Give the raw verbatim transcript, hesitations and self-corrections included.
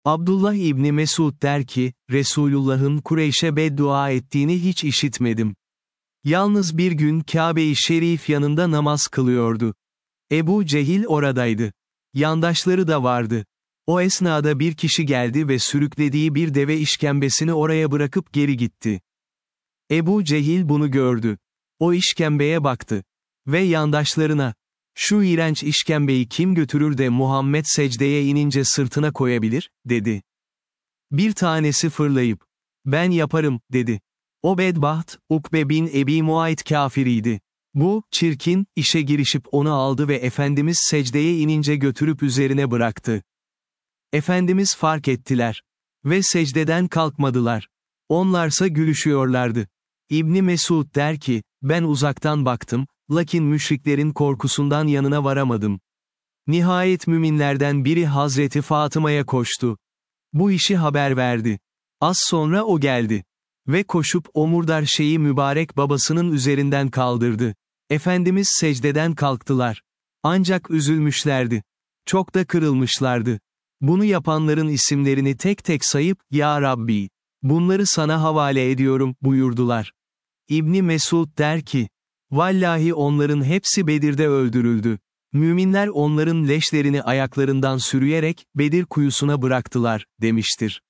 Abdullah İbni Mesud der ki, Resulullah'ın Kureyş'e beddua ettiğini hiç işitmedim. Yalnız bir gün Kabe-i Şerif yanında namaz kılıyordu. Ebu Cehil oradaydı. Yandaşları da vardı. O esnada bir kişi geldi ve sürüklediği bir deve işkembesini oraya bırakıp geri gitti. Ebu Cehil bunu gördü. O işkembeye baktı. Ve yandaşlarına, şu iğrenç işkembeyi kim götürür de Muhammed secdeye inince sırtına koyabilir, dedi. Bir tanesi fırlayıp, ben yaparım, dedi. O bedbaht, Ukbe bin Ebi Muayt kafiriydi. Bu, çirkin, işe girişip onu aldı ve Efendimiz secdeye inince götürüp üzerine bıraktı. Efendimiz fark ettiler. Ve secdeden kalkmadılar. Onlarsa gülüşüyorlardı. İbni Mesud der ki, ben uzaktan baktım, lakin müşriklerin korkusundan yanına varamadım. Nihayet müminlerden biri Hazreti Fatıma'ya koştu. Bu işi haber verdi. Az sonra o geldi. Ve koşup o murdar şeyi mübarek babasının üzerinden kaldırdı. Efendimiz secdeden kalktılar. Ancak üzülmüşlerdi. Çok da kırılmışlardı. Bunu yapanların isimlerini tek tek sayıp, Ya Rabbi, bunları sana havale ediyorum, buyurdular. İbni Mesud der ki, vallahi onların hepsi Bedir'de öldürüldü. Müminler onların leşlerini ayaklarından sürüyerek, Bedir kuyusuna bıraktılar, demiştir.